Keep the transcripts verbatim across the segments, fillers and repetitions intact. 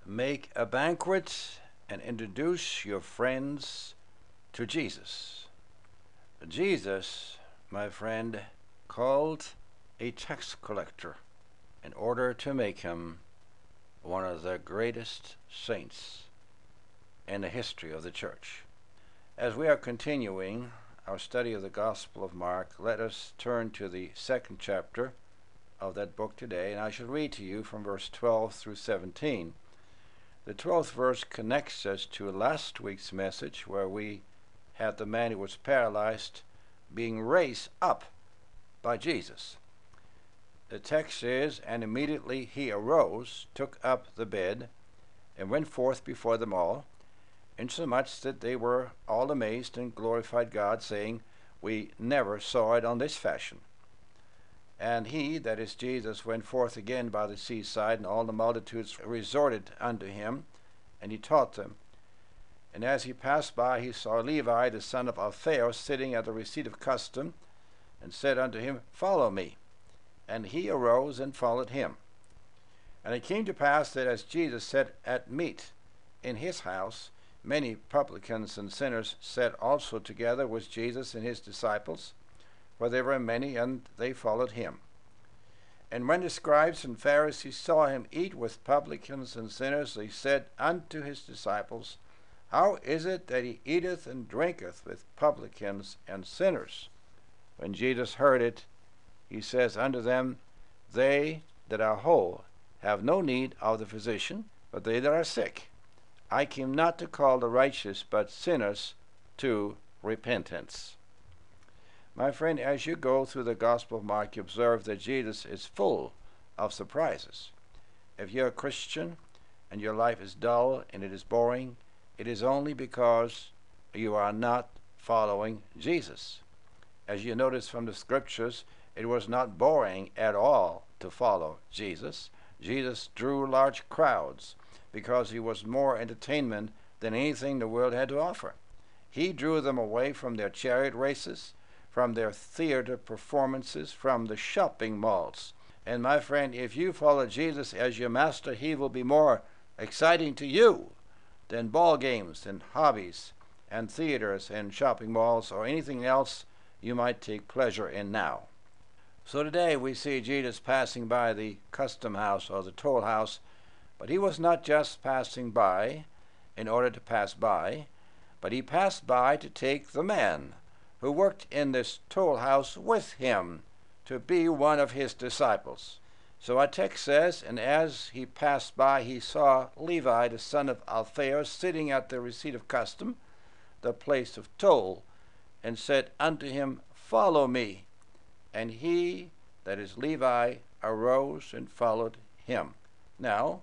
Make a banquet and introduce your friends to Jesus. Jesus, my friend, called a tax collector in order to make him one of the greatest saints in the history of the church. As we are continuing our study of the Gospel of Mark, let us turn to the second chapter of that book today, and I shall read to you from verse twelve through seventeen. The twelfth verse connects us to last week's message, where we had the man who was paralyzed being raised up by Jesus. The text is, "And immediately he arose, took up the bed, and went forth before them all, insomuch that they were all amazed and glorified God, saying, We never saw it on this fashion. And he, that is Jesus, went forth again by the seaside, and all the multitudes resorted unto him, and he taught them. And as he passed by, he saw Levi, the son of Alphaeus, sitting at the receipt of custom, and said unto him, Follow me. And he arose and followed him. And it came to pass that as Jesus sat at meat in his house, many publicans and sinners sat also together with Jesus and his disciples, for there were many, and they followed him. And when the scribes and Pharisees saw him eat with publicans and sinners, they said unto his disciples, How is it that he eateth and drinketh with publicans and sinners? When Jesus heard it, he says unto them, They that are whole have no need of the physician, but they that are sick. I came not to call the righteous, but sinners to repentance." My friend, as you go through the Gospel of Mark, you observe that Jesus is full of surprises. If you're a Christian and your life is dull and it is boring, it is only because you are not following Jesus. As you notice from the scriptures, it was not boring at all to follow Jesus. Jesus drew large crowds because he was more entertainment than anything the world had to offer. He drew them away from their chariot races, from their theater performances, from the shopping malls. And my friend, if you follow Jesus as your master, he will be more exciting to you than ball games and hobbies and theaters and shopping malls or anything else you might take pleasure in now. So today we see Jesus passing by the custom house or the toll house, but he was not just passing by in order to pass by, but he passed by to take the man who worked in this toll house with him to be one of his disciples. So our text says, And as he passed by, he saw Levi, the son of Alphaeus, sitting at the receipt of custom, the place of toll, and said unto him, Follow me. And he, that is Levi, arose and followed him. Now,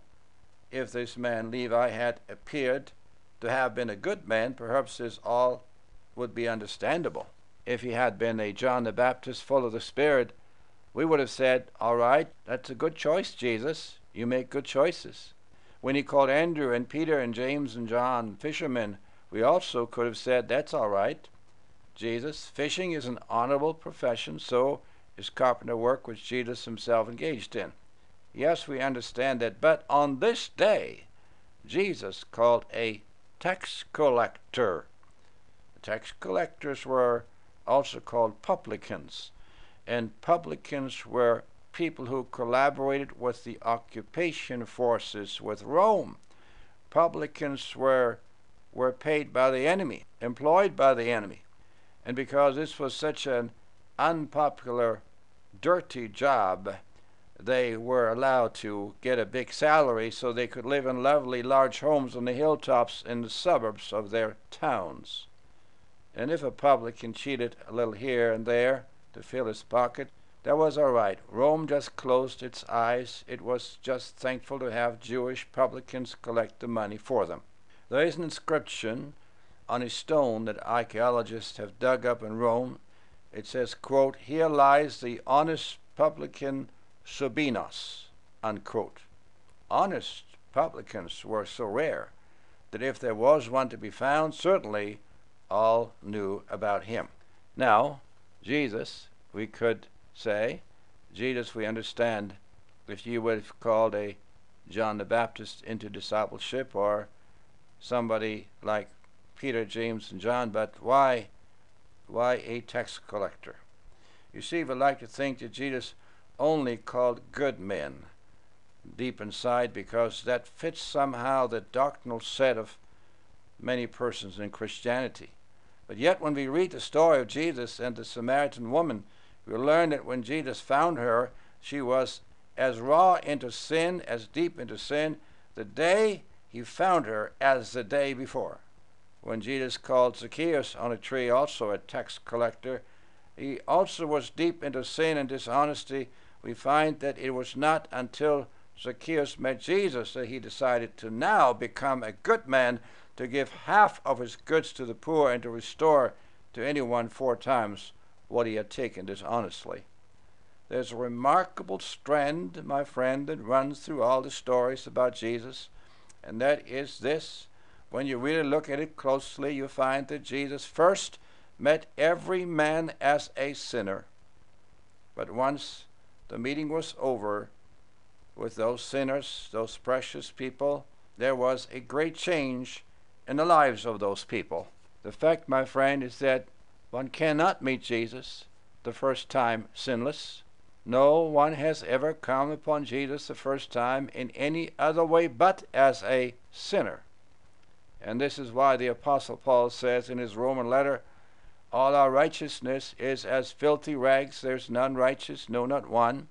if this man Levi had appeared to have been a good man, perhaps this all would be understandable. If he had been a John the Baptist full of the Spirit, we would have said, All right, that's a good choice, Jesus. You make good choices. When he called Andrew and Peter and James and John fishermen, we also could have said, That's all right, Jesus. Fishing is an honorable profession, so is carpenter work, which Jesus himself engaged in. Yes, we understand that, but on this day, Jesus called a tax collector. The tax collectors were also called publicans, and publicans were people who collaborated with the occupation forces with Rome. Publicans were, were paid by the enemy, employed by the enemy. And because this was such an unpopular, dirty job, they were allowed to get a big salary so they could live in lovely large homes on the hilltops in the suburbs of their towns. And if a publican cheated a little here and there to fill his pocket, that was all right. Rome just closed its eyes. It was just thankful to have Jewish publicans collect the money for them. There is an inscription on a stone that archaeologists have dug up in Rome. It says, quote, Here lies the honest publican Sabinos, unquote. Honest publicans were so rare that if there was one to be found, certainly all knew about him. Now, Jesus, we could say, Jesus, we understand, if you would have called a John the Baptist into discipleship, or somebody like Peter, James, and John, but why, why a tax collector? You see, we like to think that Jesus only called good men deep inside because that fits somehow the doctrinal set of many persons in Christianity. But yet when we read the story of Jesus and the Samaritan woman, we learn that when Jesus found her, she was as raw into sin, as deep into sin, the day he found her as the day before. When Jesus called Zacchaeus on a tree, also a tax collector, he also was deep into sin and dishonesty. We find that it was not until Zacchaeus met Jesus that he decided to now become a good man, to give half of his goods to the poor and to restore to anyone four times what he had taken dishonestly. There's a remarkable strand, my friend, that runs through all the stories about Jesus, and that is this. When you really look at it closely, you find that Jesus first met every man as a sinner. But once the meeting was over with those sinners, those precious people, there was a great change in the lives of those people. The fact, my friend, is that one cannot meet Jesus the first time sinless. No one has ever come upon Jesus the first time in any other way but as a sinner. And this is why the Apostle Paul says in his Roman letter, all our righteousness is as filthy rags. There's none righteous, no, not one.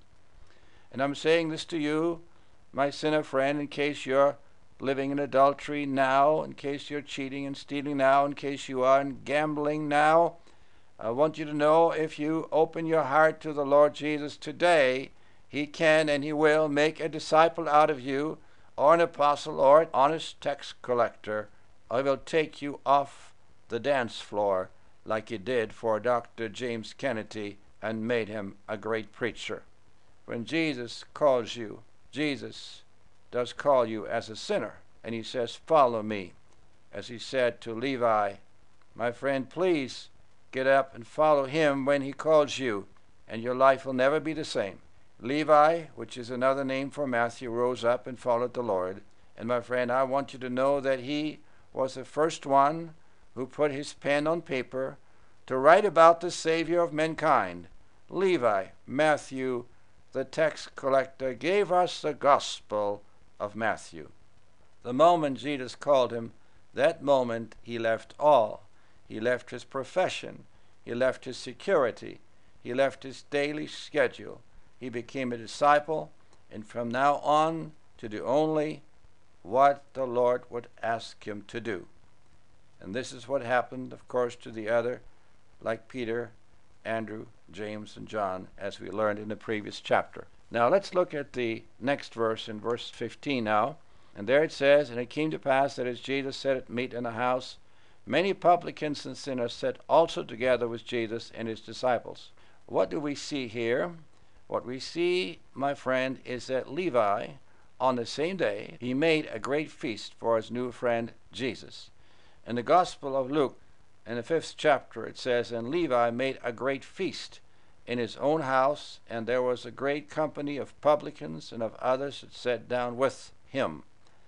And I'm saying this to you, my sinner friend, in case you're living in adultery now, in case you're cheating and stealing now, in case you are in gambling now. I want you to know, if you open your heart to the Lord Jesus today, he can and he will make a disciple out of you, or an apostle, or an honest tax collector, or will take you off the dance floor like he did for Doctor James Kennedy and made him a great preacher. When Jesus calls you, Jesus does call you as a sinner, and he says, follow me, as he said to Levi. My friend, please get up and follow him when he calls you, and your life will never be the same. Levi, which is another name for Matthew, rose up and followed the Lord. And my friend, I want you to know that he was the first one who put his pen on paper to write about the Savior of mankind. Levi, Matthew, the tax collector, gave us the gospel of Matthew. The moment Jesus called him, that moment he left all. He left his profession. He left his security. He left his daily schedule. He became a disciple, and from now on to do only what the Lord would ask him to do. And this is what happened, of course, to the other, like Peter, Andrew, James, and John, as we learned in the previous chapter. Now let's look at the next verse, in verse fifteen now. And there it says, and it came to pass that as Jesus sat at meat in the house, many publicans and sinners sat also together with Jesus and his disciples. What do we see here? What we see, my friend, is that Levi, on the same day, he made a great feast for his new friend Jesus. In the Gospel of Luke, in the fifth chapter, it says, and Levi made a great feast in his own house, and there was a great company of publicans and of others that sat down with him.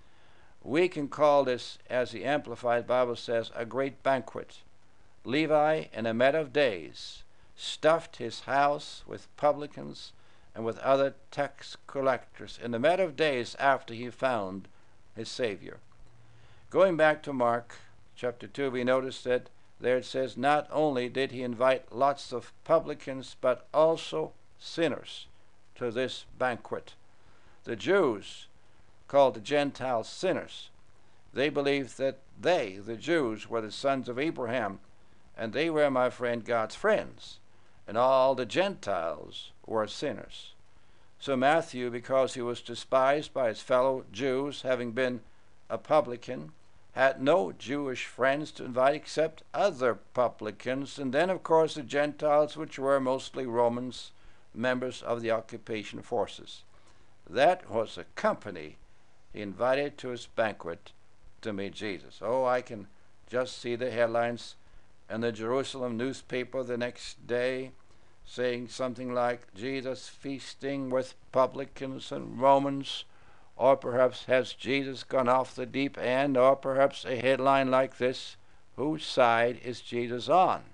We can call this, as the Amplified Bible says, a great banquet. Levi, in a matter of days, stuffed his house with publicans and with other tax collectors in a matter of days after he found his Savior. Going back to Mark chapter two, we notice that there it says, not only did he invite lots of publicans, but also sinners to this banquet. The Jews called the Gentiles sinners. They believed that they, the Jews, were the sons of Abraham, and they were, my friend, God's friends, and all the Gentiles were sinners. So Matthew, because he was despised by his fellow Jews, having been a publican, had no Jewish friends to invite except other publicans, and then, of course, the Gentiles, which were mostly Romans, members of the occupation forces. That was the company he invited to his banquet to meet Jesus. Oh, I can just see the headlines in the Jerusalem newspaper the next day saying something like, Jesus feasting with publicans and Romans, Or perhaps has Jesus gone off the deep end? Or perhaps a headline like this: whose side is Jesus on?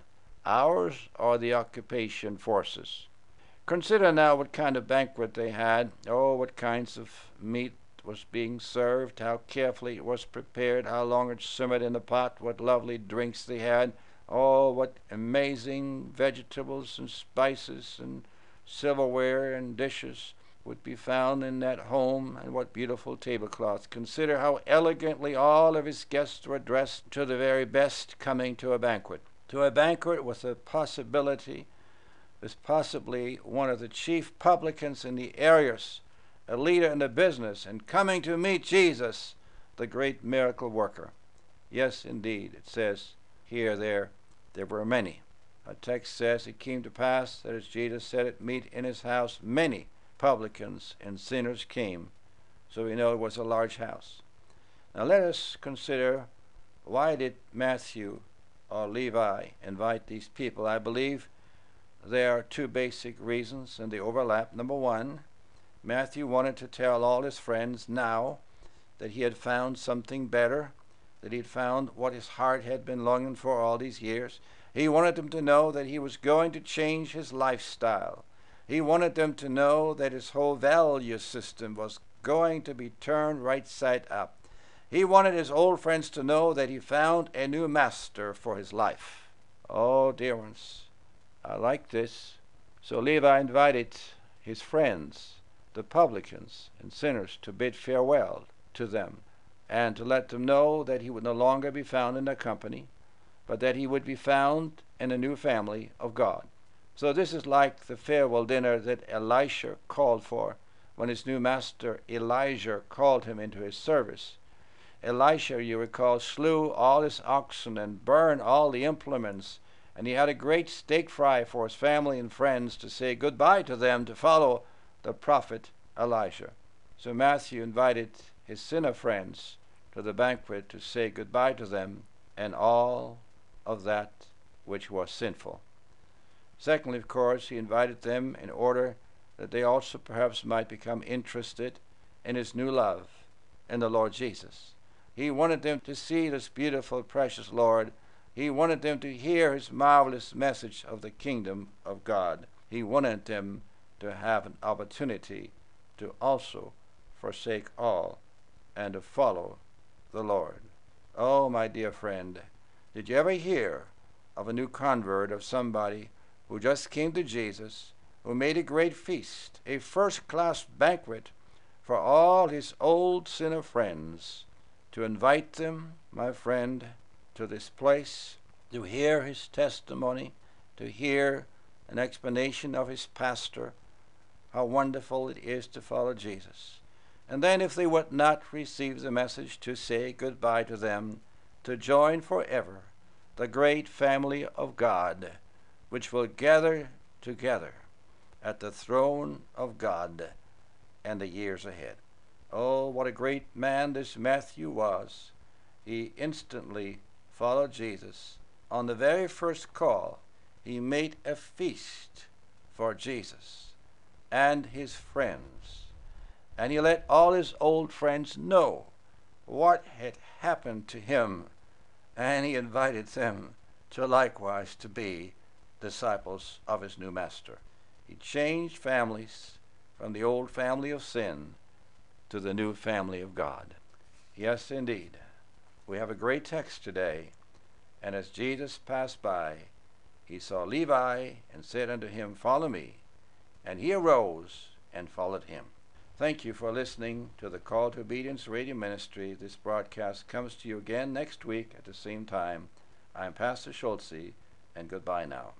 Ours or the occupation forces? Consider now what kind of banquet they had. Oh, what kinds of meat was being served, how carefully it was prepared, how long it simmered in the pot, what lovely drinks they had. Oh, what amazing vegetables and spices and silverware and dishes would be found in that home, and what beautiful tablecloths. Consider how elegantly all of his guests were dressed to the very best, coming to a banquet. To a banquet with a possibility, was possibly one of the chief publicans in the areas, a leader in the business, and coming to meet Jesus, the great miracle worker. Yes, indeed, it says here, there, there were many. Our text says, it came to pass that as Jesus said at meat in his house, many publicans and sinners came. So we know it was a large house. Now let us consider, why did Matthew or Levi invite these people? I believe there are two basic reasons, and they overlap. Number one, Matthew wanted to tell all his friends now that he had found something better, that he had found what his heart had been longing for all these years. He wanted them to know that he was going to change his lifestyle. He wanted them to know that his whole value system was going to be turned right side up. He wanted his old friends to know that he found a new master for his life. Oh, dear ones, I like this. So Levi invited his friends, the publicans and sinners, to bid farewell to them and to let them know that he would no longer be found in their company, but that he would be found in a new family of God. So this is like the farewell dinner that Elisha called for when his new master Elijah called him into his service. Elisha, you recall, slew all his oxen and burned all the implements, and he had a great steak fry for his family and friends to say goodbye to them to follow the prophet Elijah. So Matthew invited his sinner friends to the banquet to say goodbye to them and all of that which was sinful. Secondly, of course, he invited them in order that they also perhaps might become interested in his new love in the Lord Jesus. He wanted them to see this beautiful, precious Lord. He wanted them to hear his marvelous message of the kingdom of God. He wanted them to have an opportunity to also forsake all and to follow the Lord. Oh, my dear friend, did you ever hear of a new convert, of somebody who just came to Jesus, who made a great feast, a first-class banquet for all his old sinner friends, to invite them, my friend, to this place, to hear his testimony, to hear an explanation of his pastor, how wonderful it is to follow Jesus. And then if they would not receive the message, to say goodbye to them, to join forever the great family of God, which will gather together at the throne of God in the years ahead. Oh, what a great man this Matthew was. He instantly followed Jesus. On the very first call, he made a feast for Jesus and his friends. And he let all his old friends know what had happened to him, and he invited them to likewise to be disciples of his new master. He changed families from the old family of sin to the new family of God. Yes, indeed. We have a great text today. And as Jesus passed by, he saw Levi and said unto him, Follow me. And he arose and followed him. Thank you for listening to the Call to Obedience radio ministry. This broadcast comes to you again next week at the same time. I'm Pastor Schultze, and goodbye now.